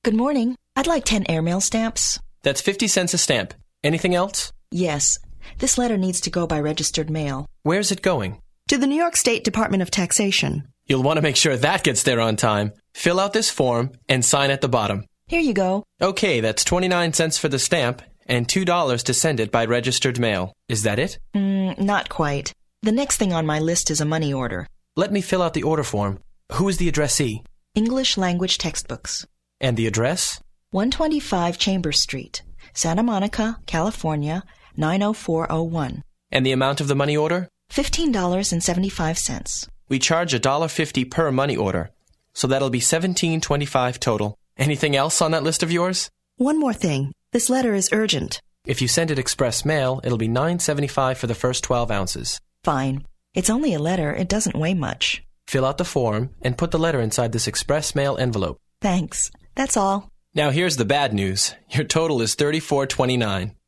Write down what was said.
Good morning. I'd like 10 airmail stamps. That's 50 cents a stamp. Anything else? Yes. This letter needs to go by registered mail. Where's it going? To the New York State Department of Taxation. You'll want to make sure that gets there on time. Fill out this form and sign at the bottom. Here you go. Okay, that's 29 cents for the stamp and $2 to send it by registered mail. Is that it? Not quite. The next thing on my list is a money order. Let me fill out the order form. Who is the addressee? English language textbooks. And the address? 125 Chambers Street, Santa Monica, California, 90401. And the amount of the money order? $15.75. We charge $1.50 per money order, so that'll be $17.25 total. Anything else on that list of yours? One more thing. This letter is urgent. If you send it express mail, it'll be $9.75 for the first 12 ounces. Fine. It's only a letter. It doesn't weigh much. Fill out the form and put the letter inside this express mail envelope. Thanks. That's all. Now here's the bad news. Your total is $34.29.